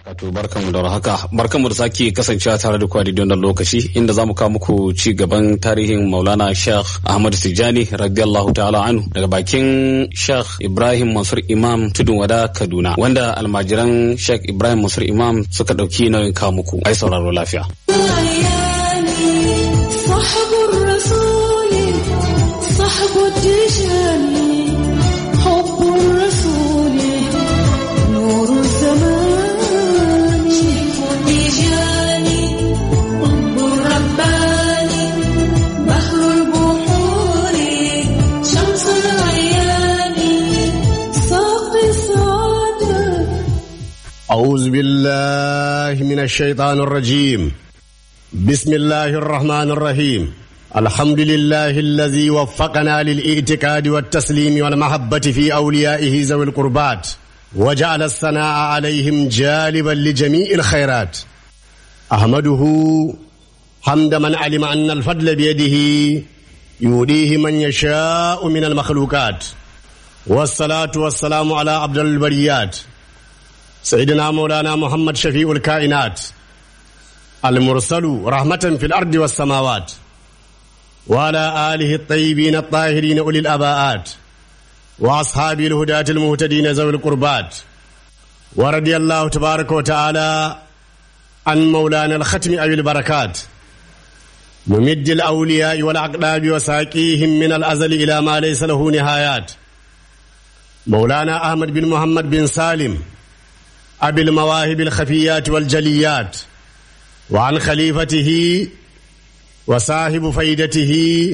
Wato barkanmu da haka barkanmu da sake kasancewa tare da ku a wannan lokaci inda zamu kawo muku ci gaban tarihin Maulana Sheikh Ahmad Tijani radiyallahu ta'ala anhu daga bakin Sheikh Ibrahim Mansur Imam Tudun Wada Kaduna wanda almajiran Sheikh Ibrahim Mansur Imam suka dauki nauyin kawo muku ai sauraro lafiya. أعوذ بالله من الشيطان الرجيم بسم الله الرحمن الرحيم الحمد لله الذي وفقنا للاعتقاد والتسليم والمحبة في أوليائه ذوي القربات وجعل الثناء عليهم جالبا لجميع الخيرات أحمده حمد من علم أن الفضل بيده يوليه من يشاء من المخلوقات والصلاة والسلام على عبد البريات سيدنا مولانا محمد شفيع الكائنات المرسل رحمة في الأرض والسماوات وعلى آله الطيبين الطاهرين أولي الأباءات وأصحاب الهداة المهتدين ذوي القربات ورضي الله تبارك وتعالى عن مولانا الختم أبي البركات ممد الأولياء والأقداب وساقيهم من الأزل إلى ما ليس له نهايات مولانا أحمد بن محمد بن سالم أبي المواهب الخفيات والجليات وعن خليفته وصاحب فيدته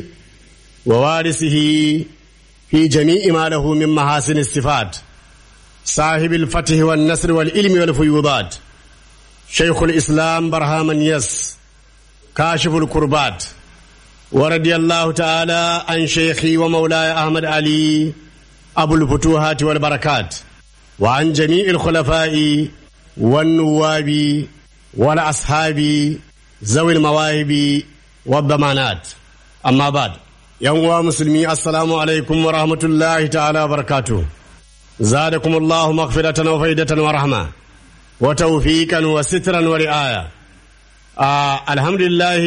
ووارثه في جميع ما له من محاسن الصفات صاحب الفتح والنصر والعلم والفيوضات شيخ الإسلام برهام يس كاشف الكربات ورضي الله تعالى عن شيخي ومولاي أحمد علي أبو الفتوحات والبركات وعن جميع الخلفاء والنواب والأصحاب ذوي المواهب والضمانات أما بعد يا مسلمي السلام عليكم ورحمة الله تعالى وبركاته زادكم الله مغفرة وفيدة ورحمة وتوفيقا وسترا ورعاية الحمد لله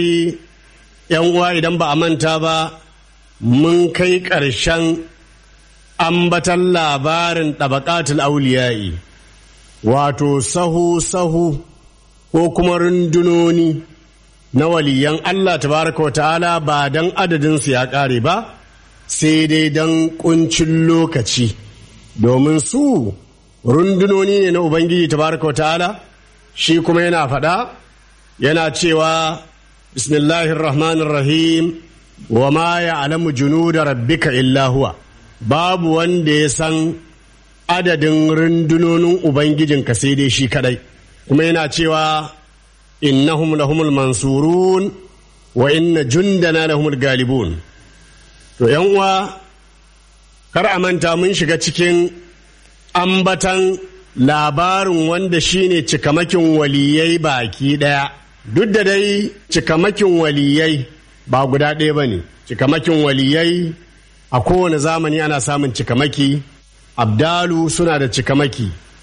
يا إذا بأمنتا با من كي كرشان ambatan labarin tabaqatul auliya'i wato sahu ko kuma rundunoni na waliyan Allah tabaraka wa ta'ala ba dan adadin su ya kare ba sai dai dan kuncin lokaci domin su rundunoni ne na ubangiji tabaraka wa ta'ala shi kuma yana faɗa yana cewa bismillahir rahmanir rahim wa ma ya'lamu junuda rabbika illa huwa babu wanda ya san adadin rundunonin Ubangijinka sai dai shi kadai kuma yana cewa innahum lahumul mansurun wa inna jundana lahumul galibun to yan uwa kar a manta mun shiga cikin ambatan labarin wanda shine cikamakin waliyai baki daya duk da dai cikamakin waliyai ba guda ɗaya bane cikamakin waliyai a kowane zamani ana samun cikamaki abdalu suna da cikamaki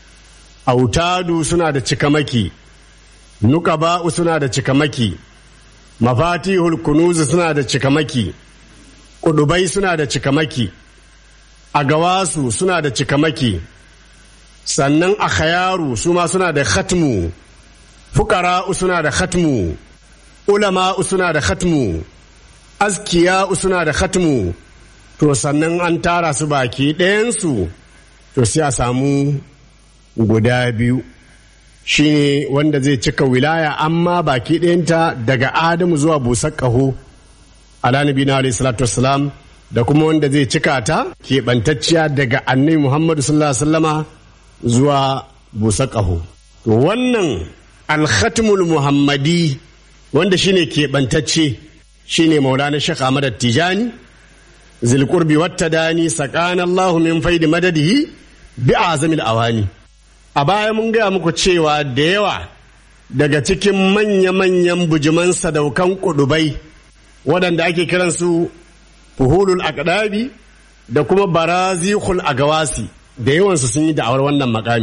autadu suna da cikamaki nukaba'u suna da cikamaki mafatihul kunuzu suna da cikamaki kudubai suna da cikamaki agawasu suna da cikamaki sannan akhayaru su ma suna da khatmu fuqara'u suna da khatmu ulama'u suna da khatmu azkiya'u suna da khatmu to sannan an tara su baki ɗayansu to sai a samu guda biyu shine wanda zai cika wilaya amma baki ɗayanta daga Adamu zuwa busar ƙaho ala nabiyina alayhi salatu wassalam da kuma wanda zai cika ta keɓantacciya daga annabi Muhammadu sallallahu alaihi wasallama zuwa busar ƙaho to wannan alkhatmul muhammadi wanda shine keɓantacce shine maulana Sheikh Ahmad Tijani zilqurbi wattadani sakana Allahu min faidi madadihi bi azamil awani a baya mun gaya muku cewa da yawa daga cikin manya-manyan bujiman sadaukan kudubai waɗanda ake kiransu fuhulul aqdabi da kuma barazihul agawasi da yawansu sun yi da'awar wannan makami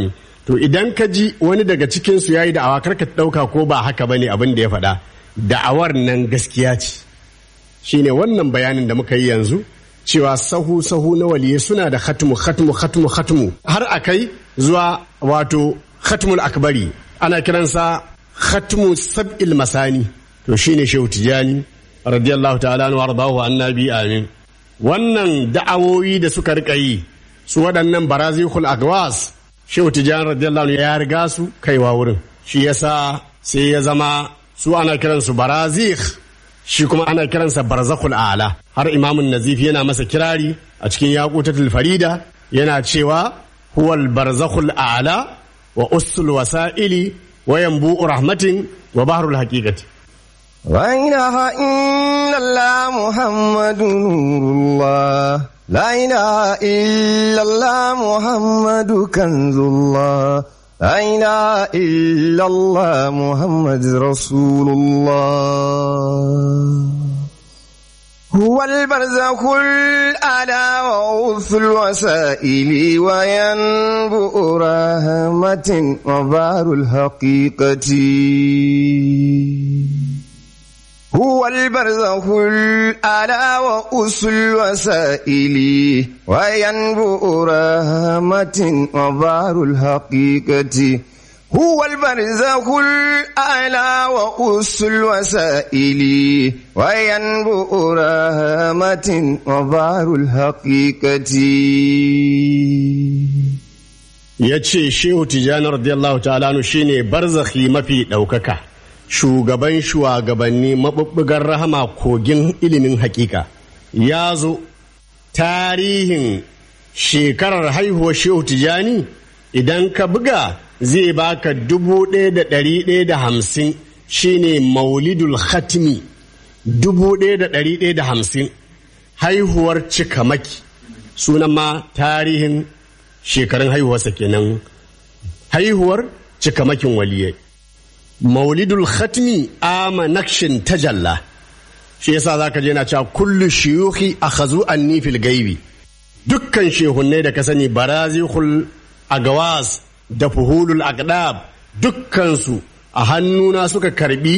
to idan ka ji wani daga cikinsu ya yi da'awa karka ɗauka ko ba haka ba ne abin da ya faɗa da'awar nan gaskiya ce shine wannan bayanin da muka yi yanzu cewa sahu na waliyai suna da khatmu har akai zuwa wato khatmul akbari ana kiransa khatmu sab'il masani to shine Shehu Tijani radiyallahu ta'ala anhu wardahu annabi amin. Wannan da'awoyi da suka rika yi su waɗannan barazikul agwas Shehu Tijani radiyallahu anhu ya riga su kaiwa wurin shi yasa sai ya zama su ana kiransu barazikh shi kuma ana kiransa barzakhul a'la har imamun nazif yana masa kirari a cikin yaqutatul farida yana cewa huwal barzakhul a'la wa usul wasaili wa yanbu'u rahmatin wa bahrul haqiqati la ilaha illallah muhammadun nurullah la ilaha illallah muhammadu kanzullah لا إله إلا الله محمد رسول الله هو البرزخ الأعلى وغوث الوسائل وينبوء رحمة وبار الحقيقة هو البرزخ الأعلى وأس الوسائل وينبوء رحمة وبار الحقيقة هو البرزخ الأعلى وأس الوسائل وينبوء رحمة وبار الحقيقة yace Shehu Tijani radiyallahu ta'ala anhu shine barzakhi mafi daukaka shugaban shugabanni mabubbugar rahama kogin ilimin hakika ya zo tarihin shekarar haihuwar Shehu Tijani idan ka buga zai baka 1150 shine maulidul khatmi 1150 haihuwar cikamaki sunan ma tarihin shekarun haihuwarsa kenan haihuwar cikamakin waliyai maulidul khatmi ama nakshin tajalla shi yasa zaka je na cewa kullu shuyukhi akhazu anni fil gaibi dukkan shehunne da ka sani barazihul agawas da fuhulul aqdab dukkan su a hannuna suka karbi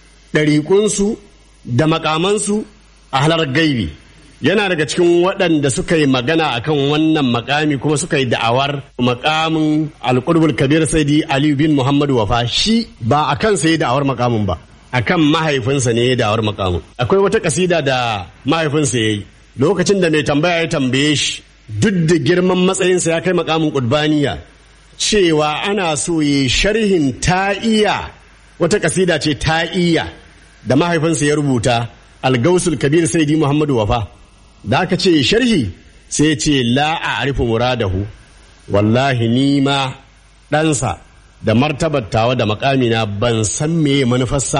dariƙunsu da makamansu a halar gaibi yana daga cikin waɗanda suka yi magana akan wannan makami kuma suka yi da'awar makamin alƙurbul kabir saidi Ali bin Muhammadu Wafa shi ba akan sai da'awar makamin ba akan mahaifinsa ne ya da'awar makamin akwai wata kasida da mahaifinsa yayi lokacin da mai tambaya ya tambaye shi duk da girman matsayinsa ya kai makamin qudbaniya cewa ana so yi sharhin ta'iya wata kasida ce ta'iya da mahaifinsa ya rubuta al-gausul kabir saidi Muhammadu Wafa da aka ce sharhi sai ce la a'rifu muradahu wallahi ni ma ɗansa da martabattawa da makamina ban san meye manufarsa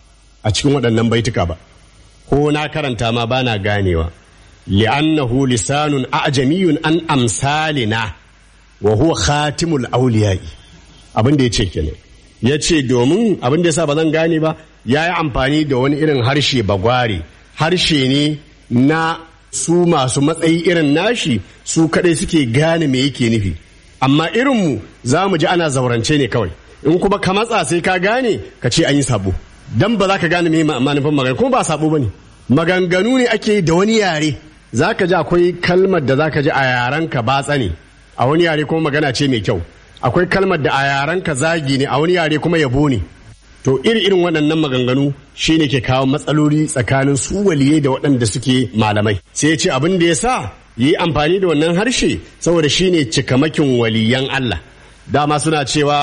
a cikin waɗannan baituka ba ko na karanta ma bana ganewa li'annahu lisanun a'jamiyun an amsalina wa huwa khatimul awliya'i abin da yace kenan yace domin abin da yasa ba zan gane ba yayi amfani da wani irin harshe bagware harshe ne na su masu matsayi irin nashi su kadai suke gane me yake nufi amma irinmu za mu ji ana zaurance ne kawai in kuma ka matsa sai ka gane ka ce an yi sabo dan ba za ka gane me manufan magana kuma ba sabo bane maganganu ne ake da wani yare za ka ji akwai kalmar da za ka ji a yarenka batsa ne a wani yare kuma magana ce mai kyau akwai kalmar da a yarenka zagi ne a wani yare kuma yabo ne to irin waɗannan maganganu shine ke kawo matsaloli tsakanin su waliyai da waɗanda suke malamai sai ya ce abin da ya sa yi amfani da wannan harshe saboda shine cikamakin waliyan Allah dama suna cewa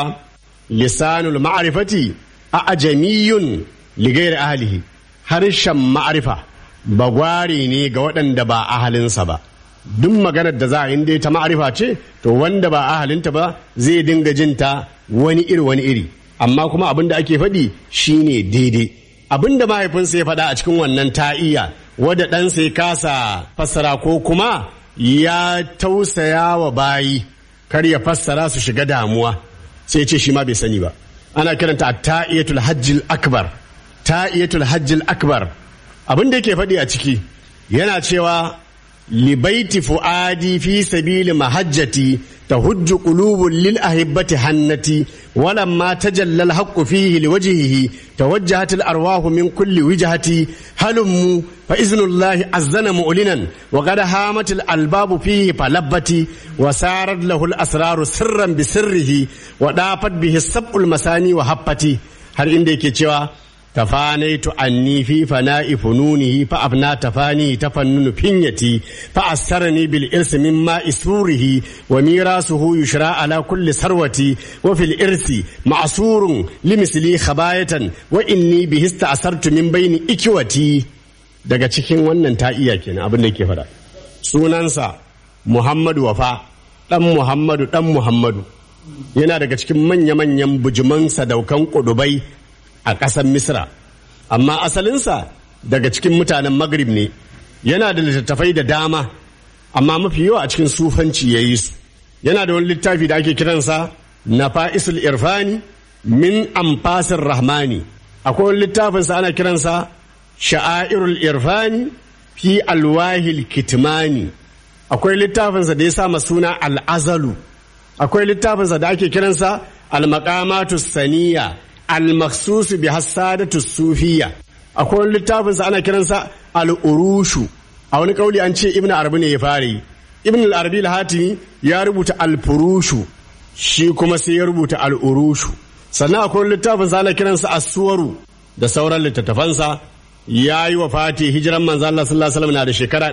lisanul ma'rifati a'jamiyun li ghairi ahlihi harshen ma'rifa bagware ne ga waɗanda ba ahalinsa ba duk maganar da za a inda ta ma'rifa ce to wanda ba ahalinta ba zai dinga jinta wani iri amma kuma abin da ake faɗi shine daidai abin da mahaifinsa ya faɗa a cikin wannan ta'iya wadda ɗansa ya kasa fassara ko kuma ya tausaya wa bayi kar ya fassara su shiga damuwa sai ce shi ma bai sani ba ana kiranta ta'iyatul hajjil akbar ta'iyatul hajjil akbar abin da yake faɗi a ciki yana cewa libaiti fu'adi fi sabili mahajjati تهج قلوب للأحبة هنتي ولما تجلى الحق فيه لوجهه توجهت الأرواح من كل وجهة هلموا فإذن الله أذن مؤلنا وقد هامت الألباب فيه فلبتي وسارت له الأسرار سرا بسره ودافت به السبع المساني وهبتي هل عندك cewa تفانيت عني في فناء فنونه فأبنى تفاني تفنن فنيتي فأسترني بالإرث من ماء سروره وميراثه يشرى على كل ثروتي وفي الإرث معصور لمثلي خباية وإني به استأثرت من بين إكوتي daga cikin wannan ta iya kenan abin da yake fada sunansa Muhammadu Wafa dan Muhammadu yana daga cikin manya-manyan bujuman sadaukan kudubai a ƙasar Misra, amma asalinsa daga cikin mutanen Maghrib ne, yana da littattafai da dama, amma mafi yawa a cikin sufanci ya yi su. Yana da wani littafi da ake kiransa Nafa'isul Irfani min Amfasir Rahmani, akwai wani littafinsa ana kiransa Sha'airul Irfani fi Alwahil Kitmani, akwai littafinsa da ya sa suna Al'azalu, akwai littafinsa da ake kiransa Al-Maqamatus Saniya, al-maksusu bi hassadatu sufiya akwai wani littafinsa ana kiransa al-urushu a wani kauli an ce ibn arabi ne ya fara yi ibn al-arabi al-hatimi ya rubuta al-furushu shi kuma sai ya rubuta al-urushu sannan akwai wani littafinsa ana kiransa as-suwaru da sauran littattafansa ya yi wa fati hijiran manzo Allah sallallahu alaihi wasallam na da shekara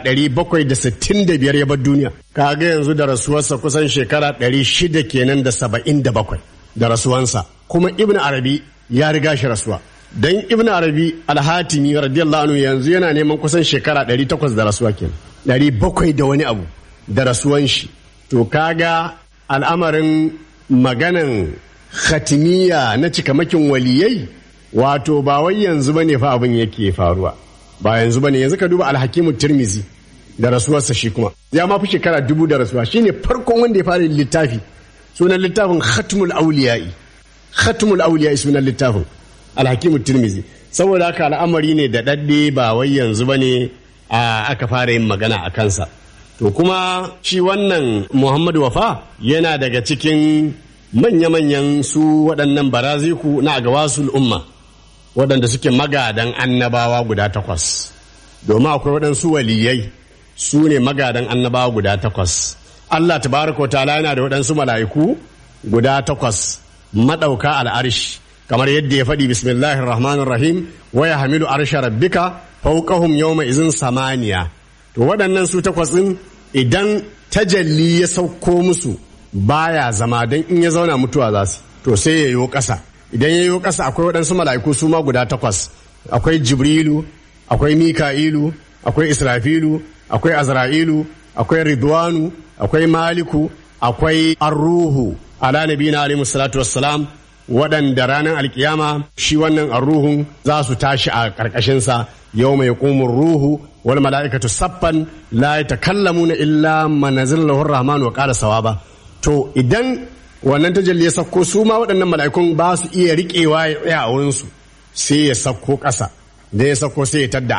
765 ya bar duniya kaga yanzu da rasuwarsa kusan shekara 600 kenan da 77 da rasuwansa kuma ibn arabi ya riga shi rasuwa dan ibn arabi al-hatimi radiyallahu anhu yanzu yana neman kusan shekara 800 da rasuwa kenan 700 da wani abu da rasuwan shi to kaga al'amarin maganan khatimiya na cikamakin waliyai wato ba wai yanzu bane fa abin yake faruwa ba yanzu bane yanzu ka duba al-hakimu tirmizi da rasuwarsa shi kuma ya ma fi shekara 1000 da rasuwa shine farkon wanda ya fara littafi sunan littafin khatmul auliya'i sunan littafin al-hakimu tirmizi saboda haka al'amari ne da dadde ba wai yanzu bane aka fara yin magana a kansa to kuma shi wannan Muhammadu Wafa yana daga cikin manya-manyan su waɗannan baraziku na agawasul umma waɗanda suke magadan annabawa guda 8 domin akwai waɗansu waliyai su ne magadan annabawa guda 8 Allah tabaraka ta'ala yana da waɗansu mala'iku guda 8 madauka al'arshi kamar yadda ya faɗi bismillahir rahmanir rahim wa yahmilu arsha rabbika fawqahum yawma izin samaniya to waɗannan su 8 din idan tajalli ya sauko musu baya zama dan in ya zauna mutuwa za su to sai ya yo ƙasa idan ya yo ƙasa akwai waɗansu mala'iku su ma guda 8 akwai jibrilu akwai mika'ilu akwai israfilu akwai azra'ilu akwai ridwanu akwai maliku akwai arruhu ala nabiyina alaihi salatu wassalam waɗanda ranar alkiyama shi wannan arruhun za su tashi a ƙarƙashinsa yau mai ƙumin ruhu wal mala'ikatu saffan la yatakallamuna illa man nazalahu rahman wa qala sawaba to idan wannan tajalli ya sakko su ma waɗannan mala'ikun ba su iya riƙewa ya tsaya a wurinsu sai ya sakko ƙasa da ya sakko sai ya tadda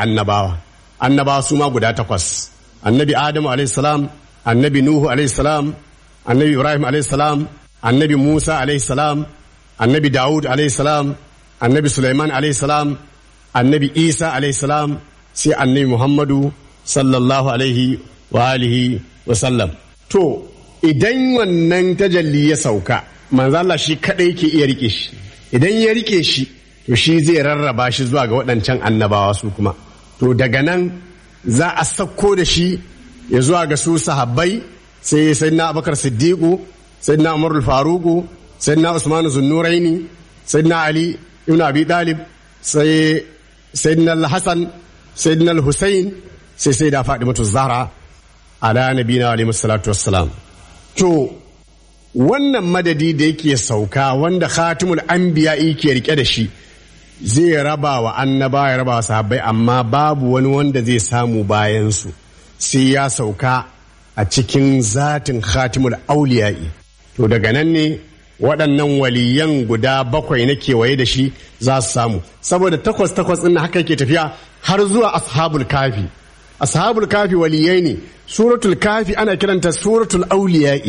annabawa su ma guda 8 annabi adamu alaihi salam annabi nuhu alaihi salam annabi ibrahim alaihi salam annabi musa alaihi salam annabi dawud alaihi salam annabi sulaiman alaihi salam annabi isa alaihi salam sai annabi muhammadu sallallahu alaihi wa alihi wa sallam to idan wannan tajalli ya sauka manzo Allah shi kadai ke iya rike shi idan ya rike shi to shi zai rarraba shi zuwa ga waɗancan annabawa su kuma to daga nan za a sauko da shi ya zuwa ga su sahabbai sai sayyidina Abubakar Siddiqu sayyidina Umar al-Faruqu sayyidina Usman Zunnuraini sayyidina Ali ibn Abi Talib sai sayyidina al-Hasan sayyidina al-Husayn sai sayyida Fatimatu Zahra ala nabiyina alaihi salatu wassalam to wannan madadi da yake sauka wanda khatimul anbiya yake rike da shi zai raba wa annaba ya raba wa sahabbai amma babu wani wanda zai samu bayan su sai ya sauka a cikin zatin khatimul auliya'i to daga nan ne waɗannan waliyan guda 7 na kewaye da shi za su samu saboda 8 ɗin haka yake tafiya har zuwa ashabul kafi waliyai ne suratul kafi ana kiranta suratul auliya'i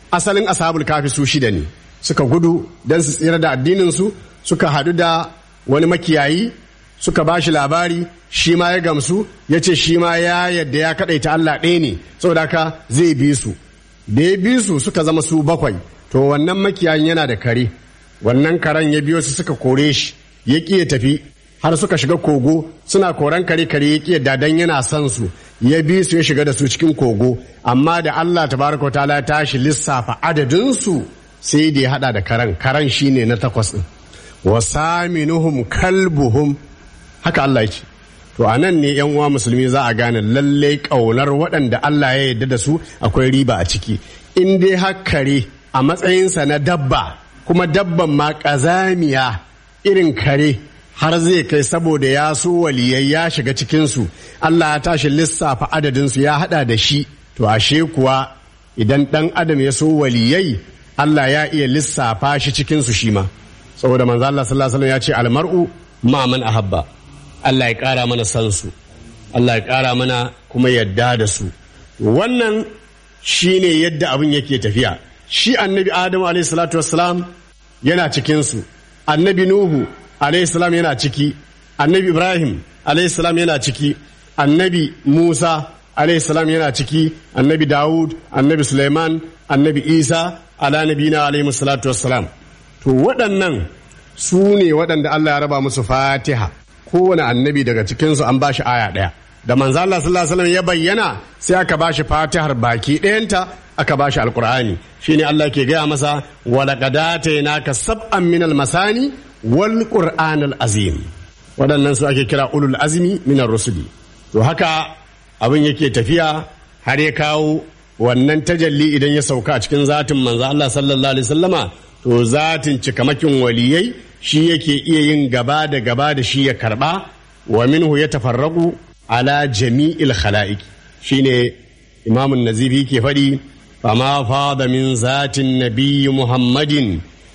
asalin ashabul kafi su 6 ne suka gudu don su tsira da addininsu suka hadu da wani makiyayi suka ba shi labari shi ma ya gamsu ya ce shi ma ya yadda ya kaɗaita Allah ɗaya ne saboda haka zai bi su da ya bi su suka zama su 7 to wannan makiyayin yana da kare wannan karen ya biyo su suka kore shi ya ƙi ya tafi har suka shiga kogo suna koran kare ya ƙi yadda dan yana son su ya bi su ya shiga da su cikin kogo amma da Allah tabaraka wa ta'ala ya tashi lissafa adadin su sai da ya hada da karen shine na 8 din wa saminuhum kalbuhum haka Allah yake to anan ne yan uwa musulmi za a gane lalle kaunar waɗanda Allah ya yarda da su akwai riba a ciki in dai hakkare a matsayinsa na dabba kuma dabban ma ƙazamiya irin kare har zai kai saboda ya so waliyai ya shiga cikinsu Allah ya tashi lissafa adadinsu ya hada da shi to ashe kuwa idan ɗan adam ya so waliyai Allah ya iya lissafa shi cikinsu shi ma saboda manzo Allah sallallahu alaihi wasallam ya ce almar'u ma man ahabba Allah ya ƙara mana san su Allah ya ƙara mana kuma yadda da su wannan shine yadda abin yake tafiya shi annabi Adamu alaihi salatu wassalam yana cikinsu annabi Nuhu alaihissalam yana ciki annabi Ibrahim alaihissalam yana ciki annabi Musa alaihissalam yana ciki annabi Dawud annabi Sulaiman annabi Isa ala nabina alaihi salatu wassalam to waɗannan su ne waɗanda Allah ya raba musu Fatiha kowane annabi daga cikinsu an bashi aya ɗaya da manzo Allah sallallahu alaihi wasallam ya bayyana sai aka bashi Fatihar baki ɗayanta aka bashi alqur'ani shine Allah ke gaya masa walaqad atainaka sab'an minal masani wal qur'anal azim waɗannan su ake kira ulul azmi minar rusuli to haka abin yake tafiya har ya kawo wannan tajalli idan ya sauka a cikin zatin manzo Allah sallallahu alaihi wasallama to zatin cikamakin waliyai shi yake iya yin gaba da shi ya karba wa minhu yatafarraqu ala jami'il khalaiq shine Imam an-Nazifi ke faɗi fama fada min zatin nabiyyi Muhammadin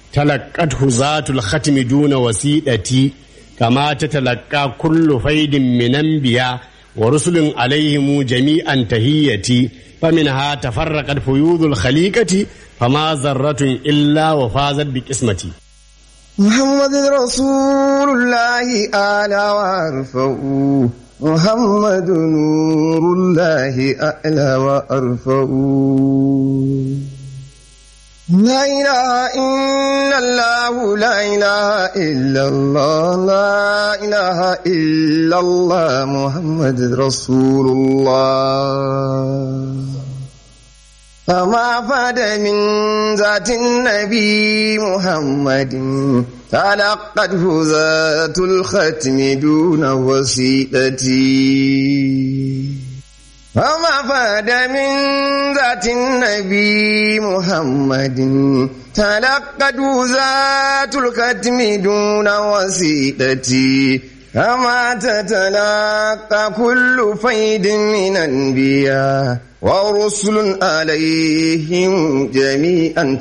تلقته ذات الختم دون وسيلتي كما تتلقى كل فيد من أنبياء ورسل عليهم جميعا تهيتي فمنها تفرقت فيوض الخليقة فما ذرة إلا وفازت بقسمتي محمد رسول الله أعلى وأرفع محمد نور الله أعلى وأرفع لا إله إلا الله لا إله إلا الله لا إله إلا الله محمد رسول الله فما فاد من ذات النبي محمد تلقته ذات الختم دون وسيلتي فما فاد من ذات النبي محمد تلقته ذات الختم دون وسيلتي كما تتلقى كل فيد من أنبياء ورسل عليهم جميعا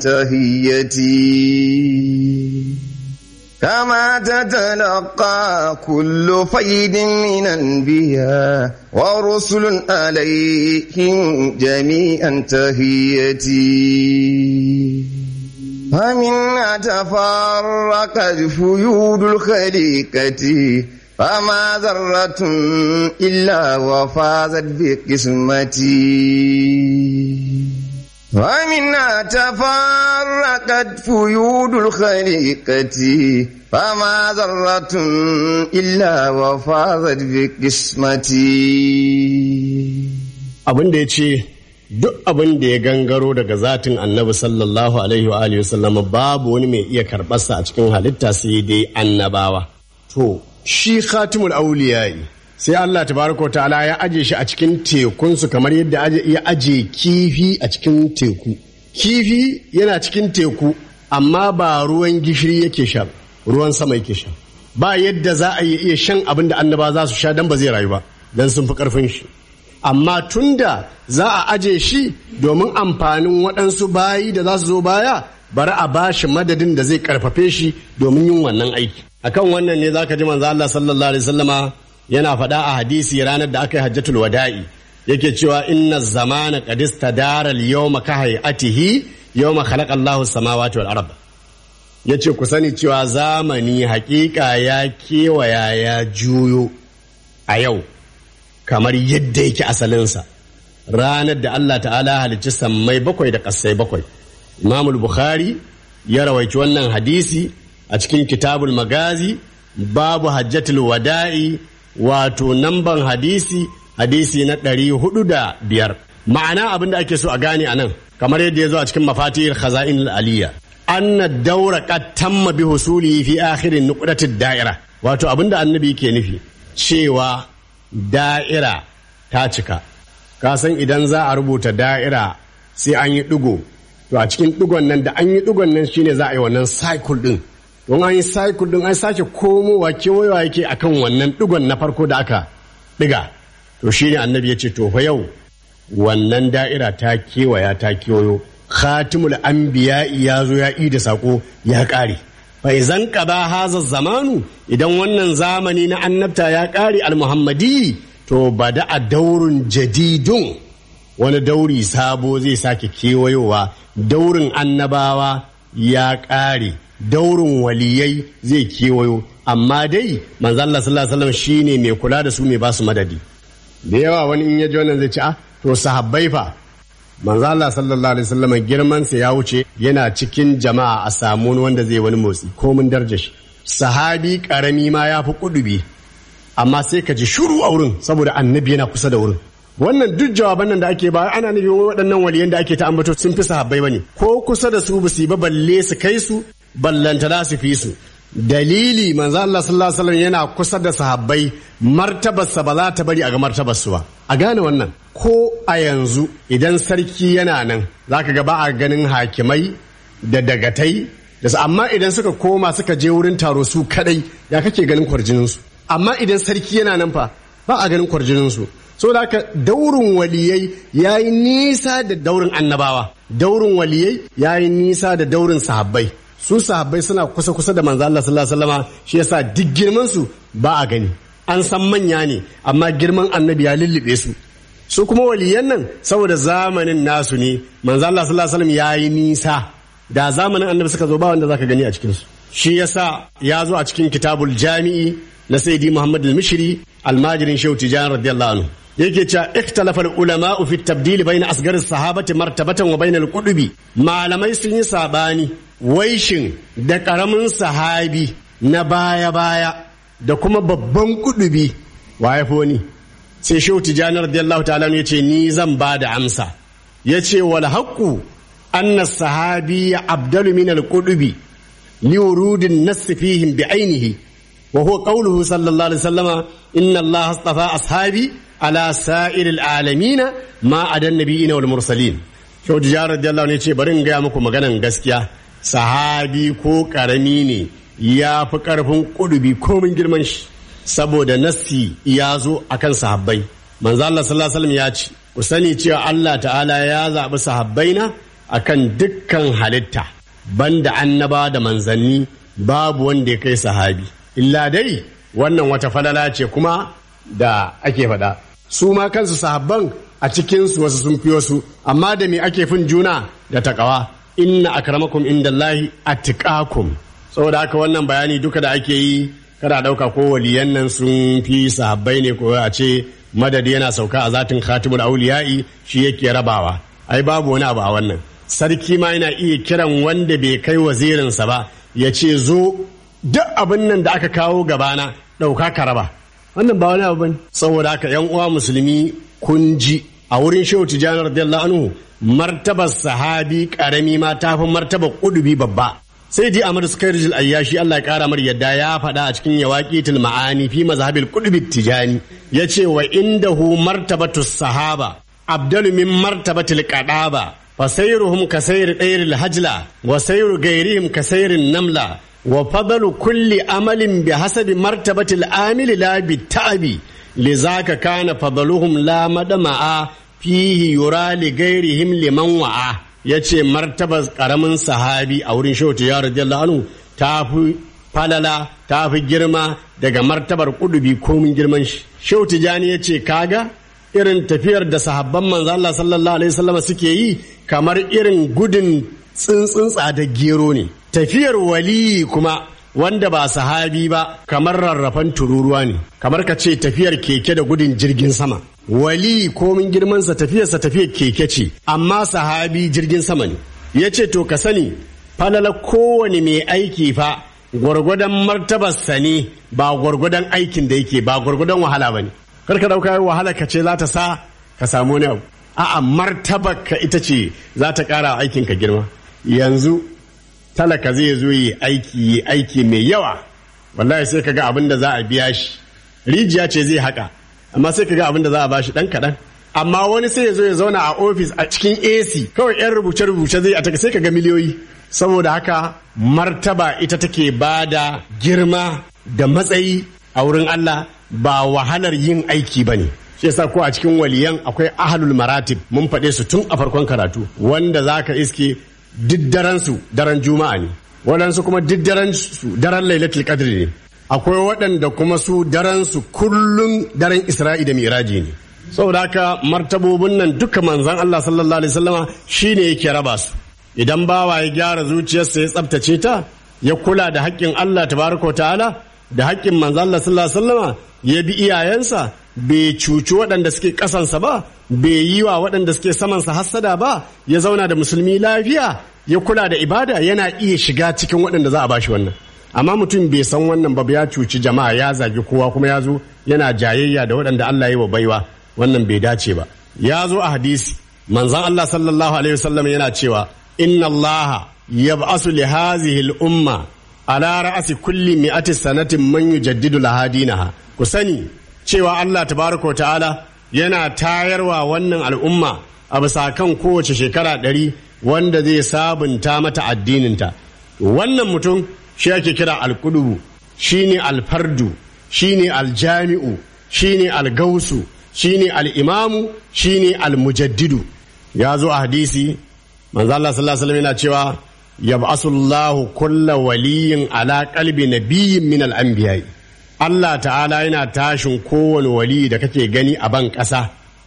تهيتي كما تتلقى كل فيد من أنبياء ورسل عليهم جميعا تهيتي فمنها تفرقت فيود الخليقة فما ذرة إلا وفازت بقسمتي ومنها تفرقت فيود الخليقة فما ذرة إلا وفازت بقسمتي abin da ya ce duk abin da ya gangaro daga zatin annabi sallallahu alaihi wa alihi wasallam babu wani mai iya karɓarsa a cikin halitta sai dai annabawa to shi khatimul awliya'i sai Allah tabaraka ta'ala ya aje shi a cikin tekunsu kamar yadda ya aje kifi a cikin teku kifi yana cikin teku amma ba ruwan gishiri yake sha ruwan sama yake sha ba yadda za a iya shan abin da annaba za su sha dan ba zai rayu ba dan sun fi karfin shi amma tunda za a aje shi domin amfanin waɗansu bayi da za su zo baya bari a bashi madadin da zai karfafe shi domin yin wannan aiki akan wannan ne zaka ji manzo Allah sallallahu alaihi wasallama yana faɗa a hadisi ranar da aka yi hajjatul wada'i yake cewa inna zamana qad istadara al-yawma ka hay'atihi yawma khalaqa Allahu samawati wal ard yace ku sani cewa zamani hakika ya kewaya ya juyo a yau kamar yadda yake asalinsa ranar da Allah ta'ala halicci sammai bakwai da ƙasai bakwai. Imam Bukhari ya rawaici wannan hadisi a cikin Kitabul Magazi babu hajjatul wada'i wato namban hadisi na 405. Ma'ana abin da ake so a gane anan kamar yadda ya zo a cikin mafatihul khaza'in al-aliyya anna daura qad tamma bi husuli fi akhir nuqratid da'ira wato abin da annabi yake nufi cewa da'ira ta cika. Ka san idan za a rubuta da'ira sai an yi ɗigo to a cikin ɗigon nan da an yi ɗigon nan shine za a yi wannan cycle ɗin don an yi cycle ɗin an sake komowa kewayewa yake akan wannan ɗigon na farko da aka ɗiga to shine annabi ya ce to fa yau wannan da'ira ta kewaya ta kewayo khatimul anbiya ya zo ya da sako ya ƙare fa izan qada haza zamanu idan wannan zamani na annabta ya ƙare al-muhammadi to bada a daurin jadidun wani dauri sabo zai sake kewayowa daurin annabawa ya ƙare daurin waliyai zai kewayo amma dai manzo Allah sallallahu alaihi wasallam shine mai kula da su mai ba su madadi da yawa wani in ya ji wannan zai ce to sahabbai fa manzo Allah sallallahu alaihi wasallam girman sa ya wuce yana cikin jama'a a samu wanda zai wani motsi ko mun darje shi sahabi karami ma ya fi kudubi amma sai ka ji shuru a wurin saboda annabi yana kusa da wurin wannan duk jawaban nan da ake ba ana nufin waɗannan waliyan da ake ta ambato sun fi sahabbai bane ko kusa da su basu ba balle su kai su ballanta da su fi su dalili manzo Allah sallallahu alaihi wasallam yana kusa da sahabbai martabarsa ba za ta bari a ga martabar su ba a gane wannan ko a yanzu idan sarki yana nan zaka ga ba a ganin hakimai da dagatai da amma idan suka koma suka je wurin taro su kadai ya kake ganin kwarjinin su amma idan sarki yana nan fa ba a ganin kwarjininsu so da haka daurin waliyai ya yi nisa da daurin annabawa daurin waliyai ya yi nisa da daurin sahabbai su sahabbai suna kusa da manzo Allah sallallahu alaihi wasallam shi yasa duk girman su ba a gani an san manya ne amma girman annabi ya lullube su kuma waliyan nan saboda zamanin nasu ne manzo Allah sallallahu alaihi wasallam ya yi nisa da zamanin annabi suka zo ba wanda zaka gani a cikin su shi yasa ya zo a cikin kitabul jami'i na sayyidi Muhammad al-Mishri almajirin Shehu Tijani radiyallahu anhu yake cewa ikhtalafa al-ulama fi at-tabdil bayna asghar as-sahabati martabatan wa bayna al-qudubi malamai sun yi sabani waishin da karamin sahabi na baya da kuma babban kudubi waye foni sai Shehu Tijani radiyallahu ta'ala yace ni zan ba da amsa yace wal haqqu anna as-sahabi abdalu min al-qudubi li wurudin nas fihim bi ainihi وهو قوله صلى الله عليه وسلم إن الله اصطفى أصحابي على سائر العالمين ما عدا النبيين والمرسلين شو تجار رضي الله عنه bari in gaya muku maganan gaskiya sahabi ko karami ne ya fi karfin kudubi komin girman shi saboda nassi ya zo akan sahabbai manzo Allah sallallahu alaihi wasallam ya ce ku sani cewa Allah ta'ala ya zaɓi sahabbaina akan dukkan halitta banda annaba da manzanni babu wanda ya kai sahabi illa dai wannan wata falala ce kuma da ake faɗa su ma kansu sahabban a cikinsu wasu sun fi wasu amma da me ake fin juna da takawa inna akramakum indallahi atqakum saboda haka wannan bayani duka da ake yi kada dauka ko waliyan nan sun fi sahabbai ne ko a ce madadi yana sauka a zatin khatimul auliya'i shi yake rabawa ai babu wani abu a wannan sarki ma yana iya kiran wanda bai kai wazirinsa ba ya ce zo duk abin nan da aka kawo gabana ɗauka ka raba wannan ba wani abu bane saboda haka yan uwa musulmi kun ji a wurin Shehu Tijani radiyallahu anhu martabar sahabi karami ma ta fi martabar kudubi babba sai ji Ahmad Sukairij al-Ayyashi Allah ya kara mar yadda ya faɗa a cikin yawaqitul ma'ani fi mazhabil kudubi Tijani yace wa indahu martabatu sahaba abdalu min martabatil qadaba fasayruhum kasayr dairil hajla wa sayru gairihim kasayrin namla وفضل كل عمل بحسب مرتبة العامل لا بالتعب لذاك كان فضلهم لا مدمع فيه يرى لغيرهم لمن وعى yace martabar karamin sahabi a wurin Shehu Tijani radiyallahu anhu ta fi falala ta fi girma daga martabar kudubi komin girman shi Shehu Tijani yace kaga irin tafiyar da sahabban manzo Allah sallallahu alaihi wasallam suke yi kamar irin gudun tsuntsun tsadar gero ne. Tafiyar wali kuma wanda ba sahabi ba kamar rarrafan tururuwa ne, kamar ka ce tafiyar keke da gudun jirgin sama. Wali komin girmansa tafiyarsa tafiyar keke ce, amma sahabi jirgin sama ne. Ya ce to ka sani falala kowane mai aiki fa gwargwadon martabarsa ne, ba gwargwadon aikin da yake, ba gwargwadon wahala ba ne. Kar ka ɗauka wahala ka ce za ta sa ka samu wani abu. A'a, martabar ka ita ce za ta ƙara aikin ka girma. Yanzu talaka zai zo yi aiki mai yawa, wallahi sai kaga abin da za a biya shi rijiya ce zai haka, amma sai kaga abin da za a bashi dan kaɗan. Amma wani sai ya zo ya zauna a ofis a cikin AC kawai yan rubuce zai a taka sai kaga miliyoyi. Saboda haka martaba ita take bada girma da matsayi a wurin Allah, ba wahalar yin aiki bane. Shi yasa ko a cikin waliyan akwai ahlul maratib, mun faɗe su tun a farkon karatu, wanda zaka iske diddaransu daren juma'a ne, waɗansu kuma diddaransu daren lailatul qadri ne, akwai waɗanda kuma su daransu kullum daren isra'i da miraji ne. Saboda haka martabobin nan duka manzon Allah sallallahu alaihi wasallama shine yake raba su. Idan bawa ya gyara zuciyarsa ya tsaftace ta, ya kula da haƙƙin Allah tabaraka ta'ala da haƙƙin manzon Allah sallallahu alaihi wasallama, ya bi iyayensa, bai cuci waɗanda suke ƙasansa ba, bai yi wa waɗanda suke samansa hassada ba, ya zauna da musulmi lafiya, ya kula da ibada, yana iya shiga cikin waɗanda za a bashi wannan. Amma mutum bai san wannan ba, ya cuci jama'a, ya zagi kowa, kuma ya zo yana jayayya da waɗanda Allah ya yi wa baiwa, wannan bai dace ba. Ya zo a hadisi manzon Allah sallallahu alaihi wasallam yana cewa inna Allah yab'asu li hadhihi al-umma ala ra'si kulli mi'ati sanatin man yujaddidu laha dinaha. Ku sani cewa Allah tabaraka wa ta'ala yana tayarwa wannan al'umma a bisa kan kowace shekara 100 wanda zai sabunta mata addininta. Wannan mutum shi ake kira al-qudubu, shine al-fardu, shine al-jami'u, shine al-gausu, shine al-imamu, shine al-mujaddidu. Ya zo a hadisi manzo Allah sallallahu alaihi wasallam yana cewa yab'asu Allahu kulla waliyin ala qalbi nabiyyin min al-anbiya. Allah ta'ala yana tashin kowane wali da kake gani a ban ƙasa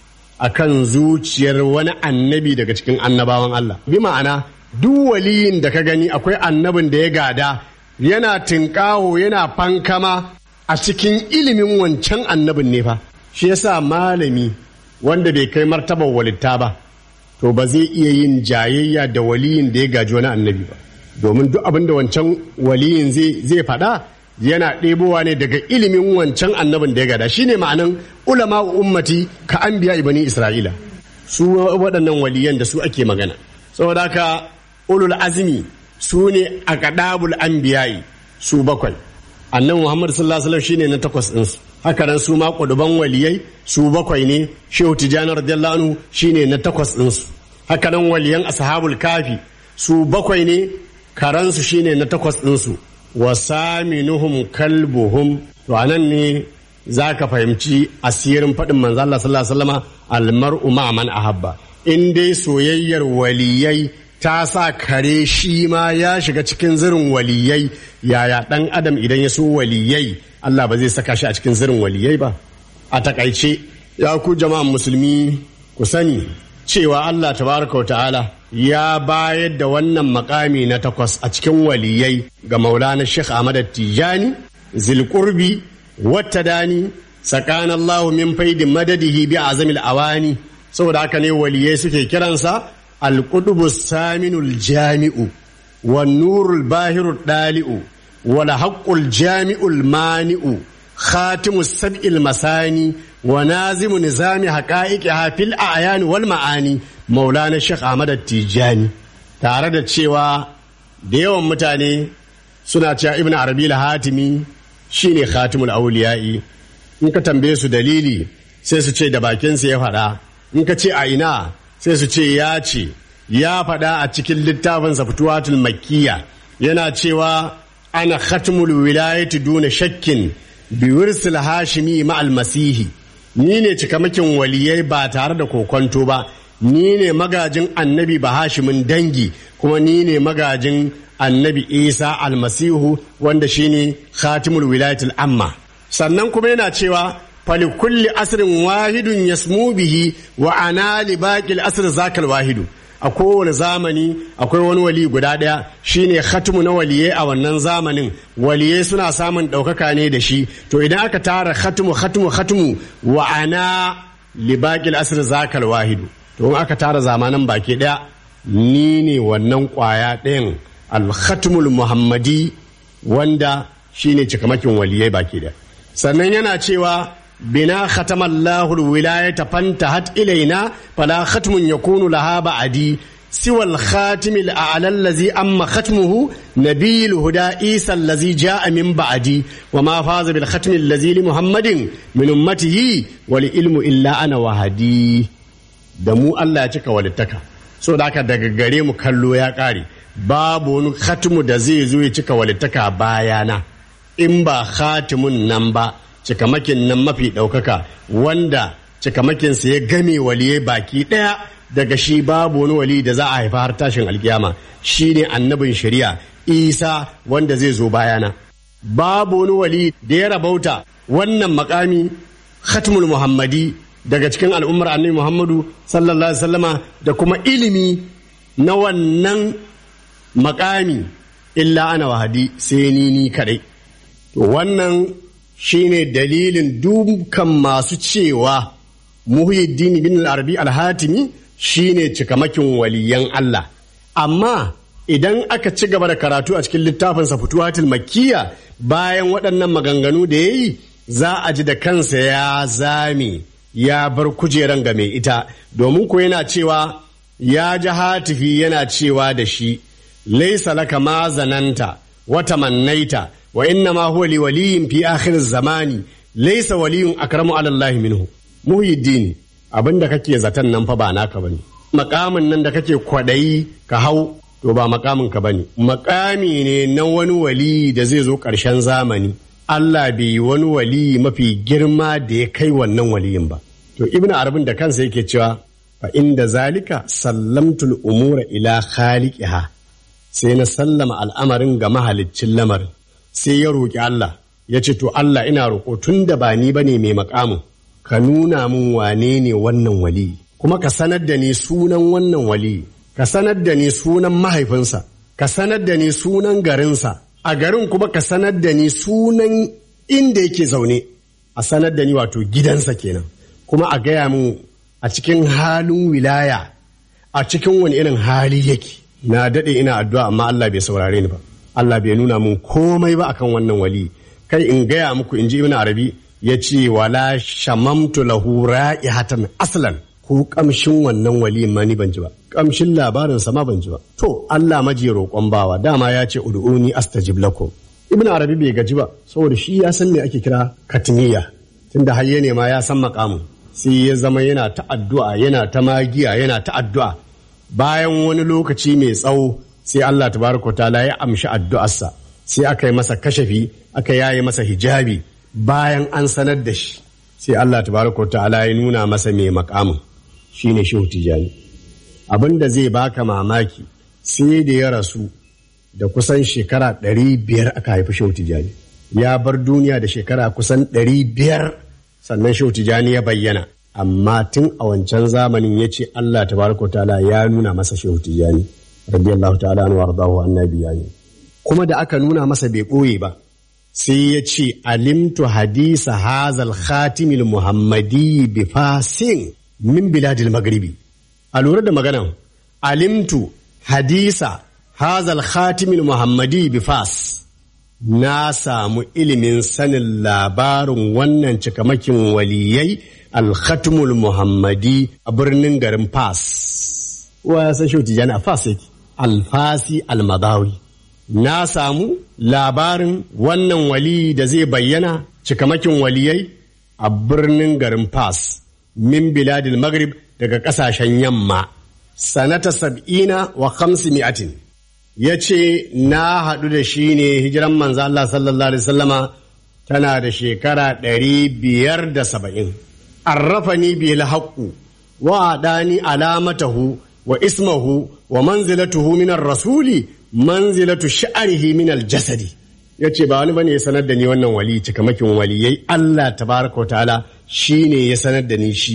akan zuciyar wani annabi daga cikin annabawan Allah. Bi ma'ana duk waliyin da ka gani akwai annabin da ya gada, yana tinkaho, yana fankama a cikin ilimin wancan annabin ne fa. Shi yasa malami wanda bai kai martabar walitta ba, to ba zai iya yin jayayya da waliyin da ya gaji wani annabi ba, domin duk abin da wancan waliyin zai faɗa yana ɗebowa ne daga ilimin wancan annabin da ya gada. Shine ma'anan ulama ummati ka anbiya bani Isra'ila, su waɗannan waliyan da su ake magana. Saboda haka ulul azmi su ne aqdabul anbiya'i, su 7. Annabi Muhammad sallallahu alaihi wasallam shine na 8 ɗinsu. Haka nan su ma kuduban waliyai su 7 ne. Shehu Tijani radiyallahu anhu shine na 8 ɗinsu. Haka nan waliyan ashabul kafi su 7 ne, karansu shine na 8 ɗinsu. Wa saminuhum kalbuhum. To anan ne zaka fahimci asirin faɗin manzo Allah sallallahu alaihi wasallama almar'u ma man ahabba. In dai soyayyar waliyai ta sa kare shi ma ya shiga cikin zirin waliyai, yaya dan adam idan ya so waliyai Allah ba zai saka shi a cikin zirin waliyai ba? A takaice ya ku jama'an musulmi, ku sani cewa Allah tabaraka wa ta'ala ya bayar da wannan makami na 8 a cikin waliyai ga Maulana Sheikh Ahmad Tijani Zilqurbi Wattadani sakana Allah min faidi madadihi bi azamil awani. Saboda haka ne waliyai suke kiransa al-qutbu saminul jami'u wan nurul bahirud dali'u wal haqqul jami'ul mani'u khatimus sab'il masani wa nazimu nizami haqa'iqiha fil a'yan wal ma'ani. Maulana Sheikh Ahmad Tijani, tare da cewa da yawan mutane suna cewa Ibn Arabi al-Hatimi shine khatimul awliya'i, in ka tambaye su dalili sai su ce da bakinsa ya faɗa, in ka ce a ina sai su ce ya faɗa a cikin littafinsa Futuhatul Makkiyya, yana cewa ana khatimul wilayati duna shakkin bi wirsil hashimi ma'al masihi. Ni ne cikamakin waliyai ba tare da kokonto ba, ni ne magajin annabi ba hashimin dangi, kuma ni ne magajin annabi Isa almasihu wanda shine khatimul wilayatul amma. Sannan kuma yana cewa falikulli asrin wahidun yasmu bihi wa ana li baqil asr zakal wahidu. a kowane zamani akwai wani wali guda ɗaya shine khatimu na waliyai a wannan zamanin waliyai suna samun ɗaukaka ne da shi to idan aka tara khatimu wa ana libaqil asr zakal wahidu to in aka tara zamanan baki ɗaya ni ne wannan ƙwaya ɗayan al-khatimul muhammadi wanda shine cikamakin waliyai baki ɗaya sannan yana cewa بنا ختم الله الولاية فانتهت إلينا فلا ختم يكون لها بعدي سوى الخاتم الأعلى الذي أما ختمه نبي الهدى عيسى الذي جاء من بعدي وما فاز بالختم الذي لمحمد من أمته ولعلم إلا أنا وهدي دمو الله يتكى ولتكى so da aka daga gare mu kallo ya ƙare babu wani khatimu da zai zo ya cika walittaka bayana in ba khatimun nan ba cikamakin nan mafi ɗaukaka wanda cikamakinsa ya game waliye baki ɗaya daga shi babu wani wali da za a haifa har tashin alkiyama shine annabin shari'a isa wanda zai zo bayana babu wani wali da ya rabauta wannan makami khatmul muhammadi daga cikin al'ummar annabi muhammadu sallallahu alaihi wasallama da kuma ilimi na wannan makami illa ana wahadi sai ni kadai to wannan shine dalilin dukkan masu cewa Muhyiddin bin al-Arabi al-Hatimi shine cikamakin waliyan Allah amma idan aka ci gaba da karatu a cikin littafinsa Futuhatul Makkiyya bayan waɗannan maganganu da yayi za a ji da kansa ya zame ya bar kujeran ga mai ita domin ko yana cewa ya ji hatifi yana cewa da shi laysa laka ma zananta wa tamannaita wa inna ma huwa li waliyin fi akhir zamani laysa waliyun akramu ala Allah minhu Muhyiddin abinda kake zaton nan fa ba naka bane makamin nan da kake kwadayi ka hau to ba makamin ka bane makami ne na wani wali da zai zo karshen zamani Allah bai wani wali mafi girma da ya kai wannan waliyin ba to ibnu arabin da kansa yake cewa fa inda zalika sallamtul umura ila khaliqiha sai na sallama al'amarin ga mahaliccin lamarin sai ya roƙi Allah ya ce to Allah ina roƙo tun da ba ni bane mai makamu ka nuna min wane ne wannan wali kuma ka sanar da ni sunan wannan wali ka sanar da ni sunan mahaifinsa ka sanar da ni sunan garinsa a garin kuma ka sanar da ni sunan inda yake zaune a sanar da ni wato gidansa kenan kuma a gaya min a cikin halin wilaya a cikin wani irin hali yake na daɗe ina addu'a amma Allah bai saurare ni ba Allah bai nuna mun komai ba akan wannan wali kai in gaya muku in ji ibn arabi ya ce wala shamamtu lahu ra'ihatan aslan ko kamshin wannan wali ma ni ban ji ba kamshin labarin sa ma ban ji ba to Allah maji roƙon bawa dama ya ce ud'uni astajib lakum ibn arabi bai gaji ba saboda shi ya san me ake kira katmiya tunda hayye ne ma ya san makamu sai ya zama yana ta addu'a yana ta magiya yana ta addu'a bayan wani lokaci mai tsawo sai Allah tabaraka ta'ala ya amshi addu'arsa sai aka yi masa kashafi aka yaye masa hijabi bayan an sanar da shi sai Allah tabaraka ta'ala ya nuna masa mai makamin shine Shehu Tijani abinda zai baka mamaki sai da ya rasu da kusan shekara 500 aka haifi Shehu Tijani ya bar duniya da shekara kusan 500 sannan Shehu Tijani ya bayyana amma tun a wancan zamanin yace Allah tabaraka ta'ala ya nuna masa Shehu Tijani radiyallahu ta'ala anhu wardahu annabi yani kuma da aka nuna masa bai koye ba sai ya ce alimtu hadisa hazal khatimil muhammadi bi fasin min biladil maghribi a lura da maganan alimtu hadisa hazal khatimil muhammadi bi fas na samu ilimin sanin labarin wannan cikamakin waliyai al-khatimul muhammadi a birnin garin fas wa ya san Shehu Tijani a fas yake alfasi almadawi na samu labarin wannan wali da zai bayyana cikamakin waliyai a birnin garin Fas min biladil maghrib daga kasashen yamma sanata 705 yace na haɗu da shi ne hijiran manzo Allah sallallahu alaihi wasallama tana da shekara 570 arrafani bil haqqu wa adani alamatahu wa ismahu wa manzilatuhu min ar-rasuli manzilatu sha'rihi min al-jasadi yace ba wani bane ya sanar da ni wannan wali cikamakin waliyai Allah tabaaraka wa ta'ala shine ya sanar da ni shi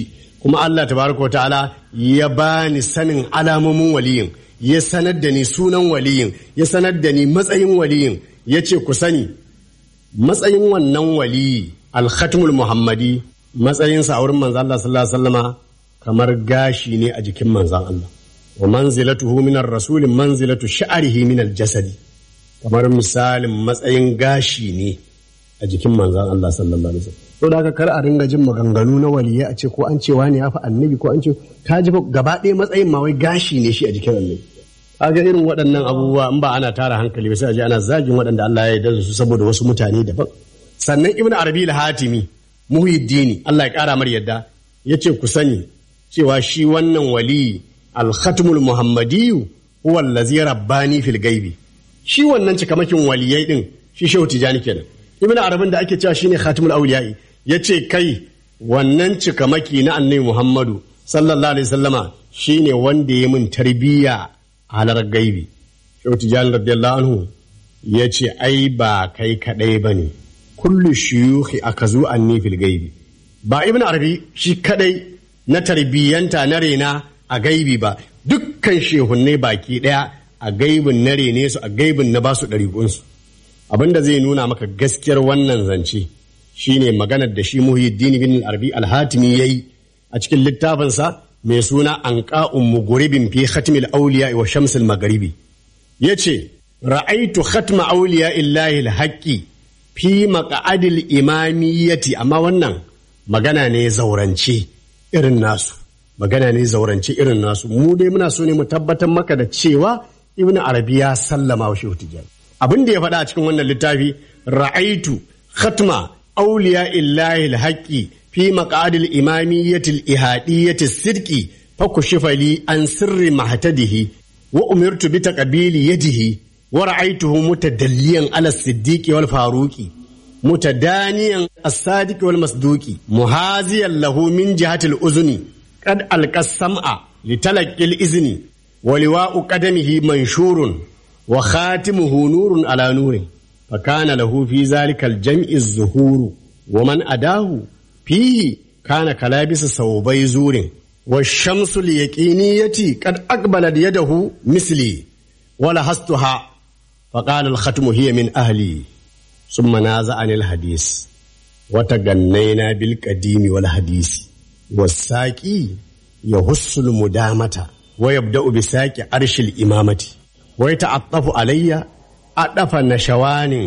kuma Allah tabaraka ta'ala ya bani sanin alamomin waliyin, ya sanar da ni sunan waliyin, ya sanar da ni matsayin waliyin, ya ce ku sani matsayin wannan waliyi al-khatmul muhammadi matsayinsa a wurin manzon Allah sallallahu alaihi wasallama kamar gashi ne a jikin manzon Allah. Wa manzilatuhu minar rasul manzilatu sha'rihi minal jasadi, kamar misalin matsayin gashi ne a jikin manzon Allah sallallahu alaihi wasallam. To da haka kar a ringa jin maganganu na waliyai a ce ko an ce wani ya fi annabi ko an ce ka ji gaba ɗaya matsayin ma wai gashi ne shi a jikin annabi. Kaga irin waɗannan abubuwa in ba ana tara hankali ba sai a je ana zagin waɗanda Allah ya yarda su saboda wasu mutane daban. Sannan Ibn Arabi al-Hatimi Muhyiddini Allah ya ƙara mar yadda yace ku sani cewa shi wannan wali al-Khatmul Muhammadiyyu huwa allazi rabbani fil gaibi. Shi wannan cikamakin waliyai din shi Shehu Tijani kenan. Ibn Arabin da ake cewa shine Khatimul Awliya'i yace kai wannan cikamaki na Annabi Muhammadu sallallahu alaihi wasallama shine wanda ya min tarbiyya halar gaibi. Shehu Tijani radiyallahu anhu yace ai ba kai kadai bane, kullu shuyukhi akazu anni fil gaibi. Ba Ibn Arabi shi kadai na tarbiyyanta na rena a gaibi ba, dukkan shehunne baki daya a gaibin na rene su, a gaibin na basu ɗariƙunsu. Abinda zai nuna maka gaskiyar wannan zance shine maganar da shi Muhyiddin bin Arabi al-Hatimi yayi a cikin littafinsa mai suna Anqa'un Mughribin fi Khatmil Awliya wa Shamsil Maghribi. Yace ra'aitu khatma awliya illahi al-haqqi fi maq'adil imamiyyati, amma wannan magana ne zaurance irin nasu, magana ne zaurance irin nasu. Mu dai muna so ne mu tabbatar maka da cewa Ibn Arabi ya sallama wa Shehu Tijani. Abin da ya faɗa a cikin wannan littafi ra'aitu khatma awliya illahi al-haqqi fi maq'adil imamiyyati al-ihadiyyati as-sidqi fa kushifa li an sirri mahtadihi wa umirtu bi taqbili yadihi wa ra'aytuhu mutadalliyan ala as-siddiqi wal faruqi mutadaniyan as-sadiqi wal masduqi muhaziyan lahu min jihati al-uzni qad alqa-sam'a litalaqi al-izni wa liwa'u qadamihi manshurun wa khatimuhu nurun ala nurin fa kana lahu fi zalika al-jam'i az-zuhuru wa man adahu fihi kana kalabisa sawbai zurin wa shamsu al-yaqiniyati qad aqbalat yadahu misli wa lahastuha fa qala al-khatmu hiya min ahli thumma naza'ani al-hadith wa tagannayna bil qadimi wal hadisi was-saqi yahussu al-mudamata wa yabda'u bi saqi arshil imamati ويتعطف علي أطف نشوان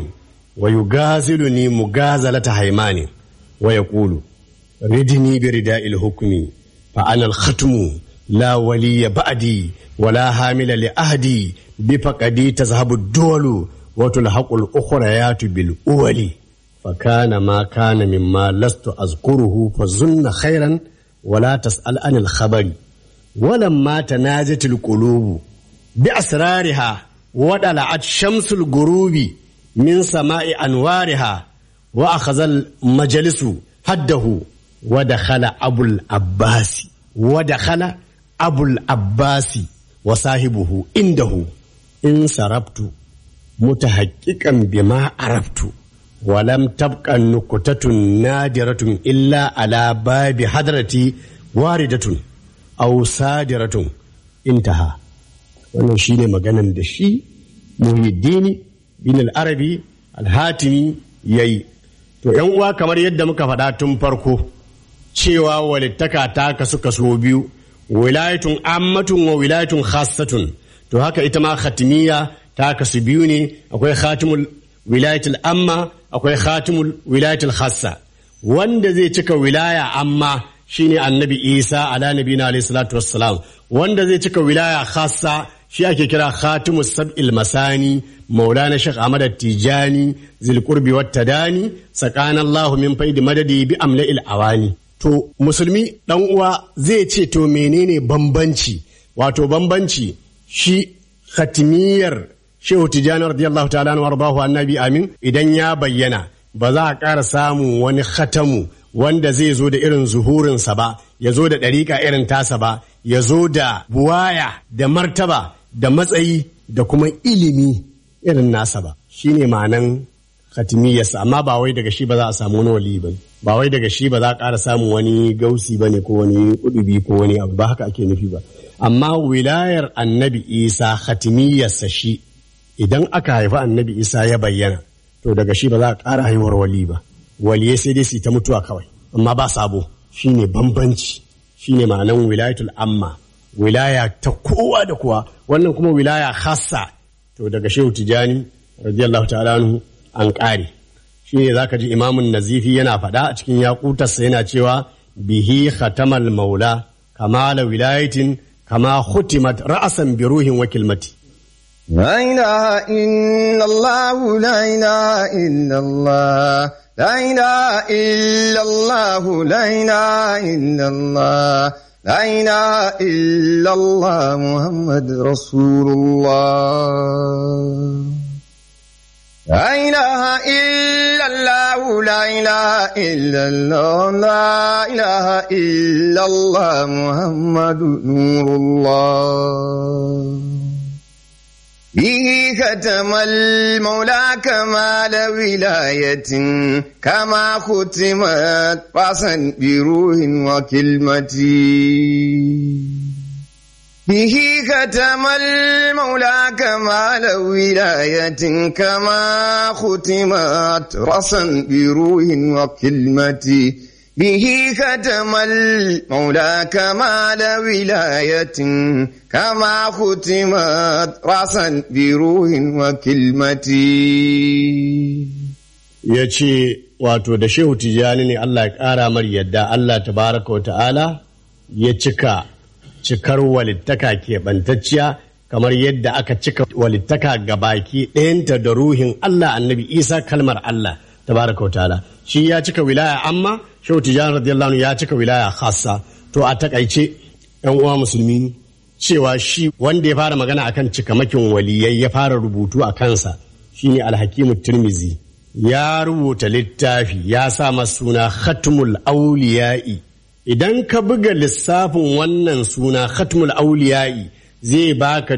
ويغازلني مغازلة هيمان ويقول ردني برداء الحكم فأنا الختم لا ولي بعدي ولا حامل لأهدي بفقدي تذهب الدول وتلحق الأخريات بالأول فكان ما كان مما لست أذكره فظن خيرا ولا تسأل عن الخبر ولما تناجت القلوب بأسرارها ودلعت شمس الغروب من سماء أنوارها وأخذ المجلس حده ودخل أبو العباس وصاحبه عنده انصرفت متحققا بما عرفت ولم تبقى نكتة نادرة إلا على باب حضرتي واردة أو صادرة انتهى. wannan shine maganan da shi Muhyiddin bin al-Arabi al-Hatimi yayi. To yan uwa, kamar yadda muka faɗa tun farko cewa walittaka ta kasu kaso biyu, wilayatun ammatun wa wilayatun khassatun. To haka ita ma khatimiyya ta kasu biyu ne, akwai khatimul wilayatul amma, akwai khatimul wilayatul khassa. Wanda zai cika wilaya amma shine Annabi Isa ala nabiyina alayhi salatu wassalam. Wanda zai cika wilaya khassa shi ake kira khatimus sab'il masani maulana Sheikh Ahmad Tijani zil qurbi wat tadani sakana Allah min faidi madadi bi amla'il awani. To musulmi dan uwa zai ce to menene bambanci? Wato bambanci shi khatimiyar Shehu Tijani radiyallahu ta'ala anhu warḍahu annabi amin idan ya bayyana ba za a ƙara samun wani khatamu wanda zai zo da irin zuhurinsa ba, ya zo da ɗariƙa irin tasa ba, ya zo da buwaya da martaba da matsayi da kuma ilimi irin nasa ba. Shi ne ma'anan khatimiyarsa amma ba wai daga shi ba za a samu wani wali ba ba wai daga shi ba za a ƙara samun wani gausi ba ne ko wani kudubi ko wani abu ba haka ake nufi ba amma wilayar annabi isa khatimiyarsa shi idan aka haifi annabi isa ya bayyana to daga shi ba za a ƙara haihuwar wali ba waliye sai dai su ta mutuwa kawai amma ba sabo shine bambanci shine ma'anan wilayatul amma wilaya ta kowa da kowa wannan kuma wilaya khassa to daga shehu tijani radiyallahu ta'ala anhu an ƙare shine zaka ji imamun nazifi yana faɗa a cikin yaqutarsa yana cewa bihi khatamal maula kamala wilayatin kama khutimat ra'asan bi ruhin wa kilmati لا إله إلا الله لا إله إلا الله لا إله إلا الله لا إله إلا الله لا إله إلا الله محمد رسول الله لا إله إلا الله لا إله إلا الله لا إله إلا الله محمد نور الله به ختم المولى كمال ولاية كما ختمت رأسا بروح وكلمتي به ختم المولى كمال ولاية كما ختمت رأسا بروح وكلمتي به ختم المولى كمال ولاية كما ختمت رأسا بروح وكلمتي yace wato da shehu tijani ne Allah ya ƙara mar yadda Allah tabaraka wa ta'ala ya cikar walittaka keɓantacciya kamar yadda aka cika walittaka gabaki ɗayanta da ruhin Allah annabi Isa kalmar Allah tabaraka wa ta'ala shi ya cika wilaya amma shehu tijani radiyallahu anhu ya cika wilaya khassa to a takaice ɗan uwa musulmi cewa shi wanda ya fara magana akan cikamakin waliyai ya fara rubutu a kansa shine alhakimu tirmizi ya rubuta littafi ya sa masa suna khatmul auliya'i idan ka buga lissafin wannan suna khatmul auliya'i zai baka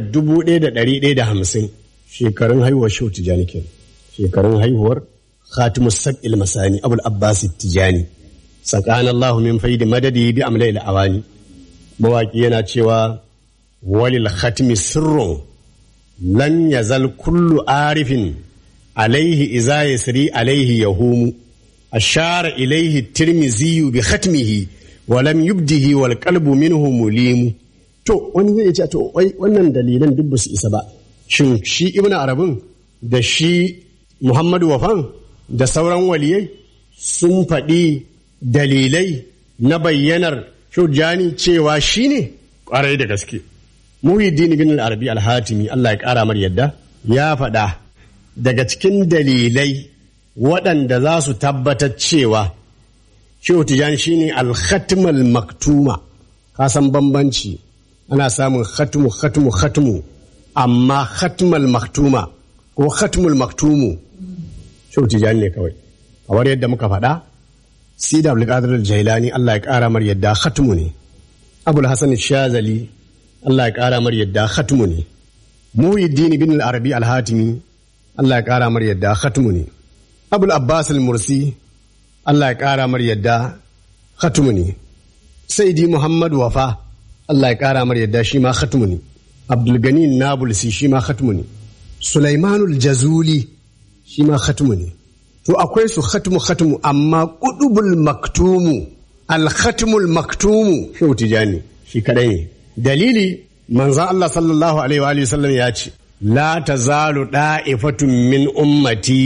1150 shekarun haihuwar shehu tijani kenan shekarun haihuwar khatimus sab'il masani abul abbas tijani sakana Allah min faidi madadi bi amlai awani mawaki yana cewa walil khatmi sirrun lan yazal kullu arifin alaihi iza yasri alaihi yahumu ashara ilaihi tirmizi bi khatmihi wa lam yubdihi wal qalbu minhu mulim to wani zai ce to wai wannan dalilan duk ba su isa ba shin shi ibnu arabin da shi muhammadu wafan da sauran waliyai sun faɗi dalilai na bayyanar shujani cewa shi ne ƙwarai da gaske muhiddin bin al-arabi al-hatimi Allah ya ƙara mar yadda ya faɗa daga cikin dalilai waɗanda za su tabbatar cewa shehu tijani shine al-khatmul maktuma ka san bambanci ana samun khatmu amma khatmul maktuma ko khatmul maktumu shehu tijani ne kawai kamar yadda muka faɗa Sida Abdul Qadir al-Jailani Allah ya ƙara mar yadda khatmu ne Abul Hasan al-Shazali Allah ya ƙara mar yadda khatmu ne Muhyiddin bin al-Arabi al-Hatimi Allah ya ƙara mar yadda khatmu ne Abul Abbas al-Mursi Allah ya ƙara mar yadda khatmu ne Sayyidi Muhammad Wafa Allah ya ƙara mar yadda shi ma khatmu ne Abdul Gani Nabulsi shi ma khatmu ne Sulaimanul Jazuli shi ma khatmu ne to akwai su khatmu amma qudubul maktumu al-khatmul maktumu shehu tijani shi kadai ne dalili manzon Allah sallallahu alaihi wa sallam ya ce la tazalu da'ifatun min ummati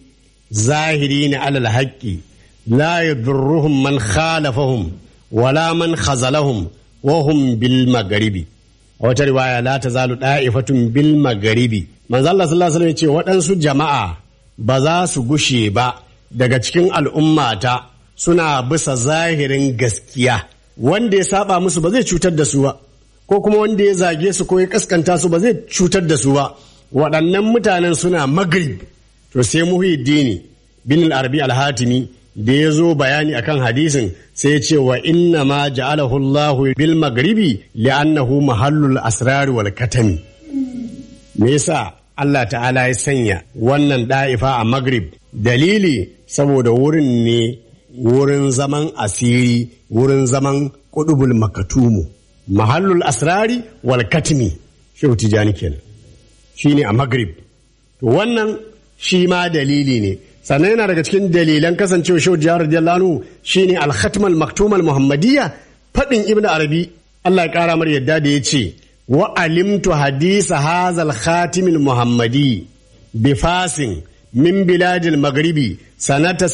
zahirina alal haqqi la yadurruhum man khalafahum wala man khazalahum wa hum bil magharibi a wata riwaya la tazalu da'ifatun bil magharibi manzon Allah sallallahu alaihi wa sallam ya ce waɗansu jama'a ba za su gushe ba daga cikin al'ummata suna bisa zahirin gaskiya wanda ya saba musu ba zai cutar da su ba ko kuma wanda ya zage su ko ya kaskanta su ba zai cutar da su ba waɗannan mutanen suna magrib to sai Muhyiddin bin al-Arabi al-Hatimi da ya zo bayani akan hadisin sai ya ce wa inna ma ja'alahu Allah bil maghribi li'annahu mahallul asrar wal katami me yasa Allah ta'ala ya sanya wannan ɗa'ifa a Maghrib dalili saboda wurin ne wurin zaman asiri, wurin zaman ƙudubul makatumu, mahallul asrari wal katmi. Shehu Tijani kenan shi ne a Maghrib. To wannan shi ma dalili ne. Sannan yana daga cikin dalilan kasancewa Shehu Tijani radiyallahu anhu shine al-khatm al-maktum al-muhammadiyya, faɗin Ibn Arabi Allah ya ƙara mar yadda da ya ce wa alimtu hadisa hazal khatimil muhammadi bi fasin min biladil maghribi sanata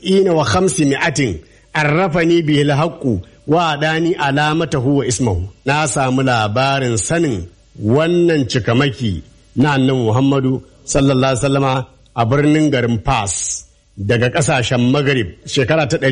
70 arrafani bihil haqqu wa adani alamatahu wa ismahu. Na samu labarin sanin wannan cikamaki na annabi Muhammadu sallallahu alaihi wasallama a birnin garin Fas daga ƙasashen Maghrib shekara ta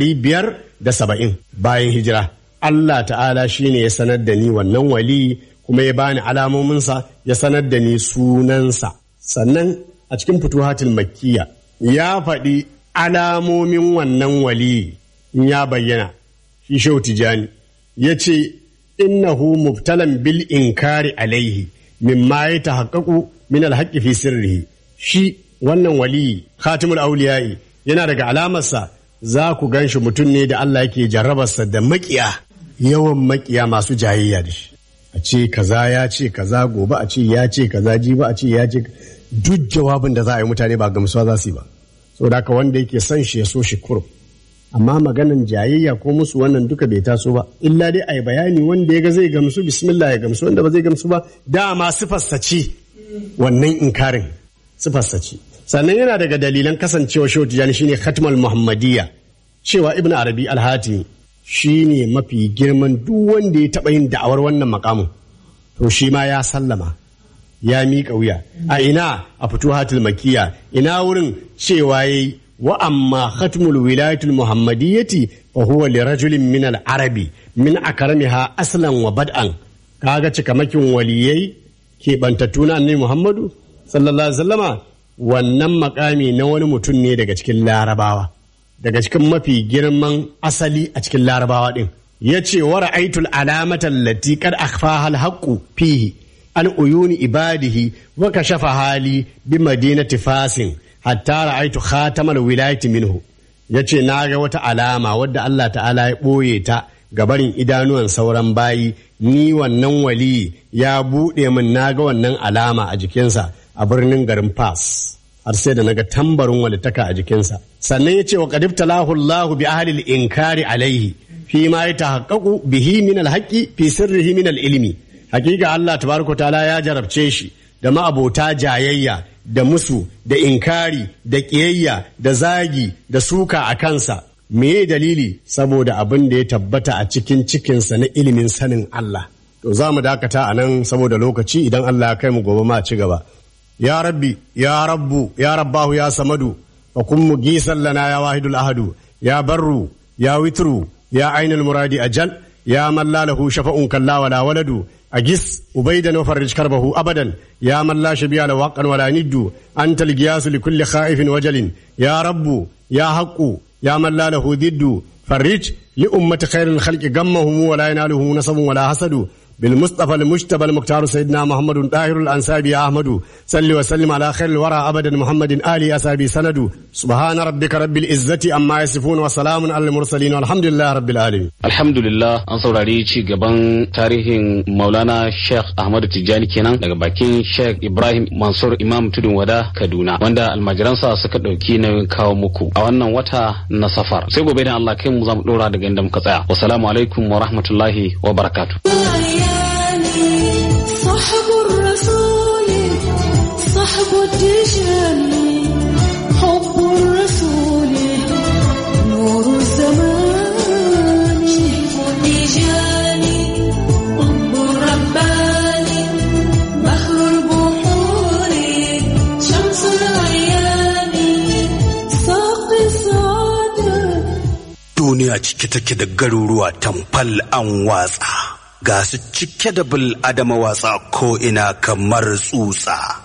570 bayan hijira. Allah ta'ala shine ya sanar da ni wannan wali kuma ya bani alamominsa, ya sanar da ni sunansa. Sannan a cikin Futuhatul Makkiya ya faɗi alamomin wannan wali in ya bayyana. Shi Shehu Tijani ya ce innahu mubtalan bil inkari alaihi mimma ya tahaqqaqu min alhaqqi fi sirrihi. Shi wannan wali Khatimul Auliya'i yana daga alamarsa za ku ganshi mutum ne da Allah yake jarrabarsa da makiya, yawan makiya masu jayayya da shi. A ce kaza ya ce kaza, gobe a ce ya ce kaza, jibi a ce ya ce, duk jawabin da za a yi mutane ba gamsuwa za su yi ba. Saboda haka wanda yake son shi ya so shi kurum. Amma maganan jayayya ko musu wannan duka bai taso ba, illa dai a yi bayani wanda ya ga zai gamsu bismillah ya gamsu, wanda ba zai gamsu ba dama sifarsa ce wannan inkarin, sifarsa ce. Sannan yana daga dalilan kasancewa Shehu Tijani shine Khatmal Muhammadiyya, cewa Ibn Arabi al-Hatimi shine mafi girman duk wanda ya taɓa yin da'awar wannan makamin, to shi ma ya sallama, ya miƙa wuya. A ina? A Futuhatul Makkiya. Ina wurin cewa yayi wa amma khatmul wilayatul muhammadiyyati fa huwa li rajulin min al-arabi min akramiha aslan wa bad'an. Kaga cikamakin waliyai ke bantattu na annabi Muhammadu sallallahu alaihi wasallama, wannan makami na wani mutum ne daga cikin larabawa, daga cikin mafi girman asali a cikin larabawa din. Yace wa ra'aytul alamata allati qad akhfaha al-haqqu fihi an uyuni ibadihi wa kashafa hali bi madinati fasin hatta ra'aytu khatamal wilayati minhu. Yace naga wata alama wadda Allah ta'ala ya boye ta gabarin idanuwan sauran bayi, ni wannan wali ya bude min naga wannan alama a jikinsa a birnin garin Fas, har sai da naga tambarin walitaka a jikinsa. Sannan yace wa qad ibtalahu Allahu bi ahli al-inkari alayhi fi ma yatahaqqaqu bihi min al-haqqi fi sirrihi min al-ilmi. Hakika Allah tabaraka ta'ala ya jarabce shi da ma'abota jayayya da musu da inkari da ƙiyayya da zagi da suka a kansa. Meye dalili? Saboda abin da ya tabbata a cikin cikinsa na ilimin sanin Allah. To za mu dakata a nan saboda lokaci, idan Allah ya kai mu gobe ma ci gaba. Ya Rabbi, ya Rabbu, ya Rabbahu, ya Samadu, fa kun mugisan lana ya Wahidul Ahadu, ya Barru, ya Witru, ya Ainul Muradi Ajal, ya man la lahu shafa'un kalla wala waladu. أجس أبيدا وفرج كربه أبدا يا من لا شبيه له حقا ولا ند أنت القياس لكل خائف وجل يا رب يا حق يا من لا له ضد فرج لأمة خير الخلق غمهم ولا ينالهم نصب ولا حسد بالمصطفى المجتبى المختار سيدنا محمد طاهر الأنسابي يا أحمد صل وسلم على خير الورى أبدا محمد آل أسابي سند سبحان ربك رب العزة أما يصفون وسلام على المرسلين والحمد لله رب العالمين. الحمد لله. an saurari ci gaban tarihin Maulana Sheikh Ahmadu Tijani kenan daga bakin Sheikh Ibrahim Mansur Imam Tudun Wada Kaduna, wanda almajiransa suka dauki nauyin kawo muku a wannan wata na Safar. Sai gobe da Allah kai mu zamu dora daga inda muka tsaya. Wassalamu alaikum wa rahmatullahi wa barakatuh. صاحب الرسول صاحب التجاني حب الرسول نور الزمان تجاني حب رباني بحر البحور شمس العيان ساقي السعادة. duniya cike take da garuruwa tamfal an watsa, ga su cike da bil adama watsa ko ina kamar tsutsa.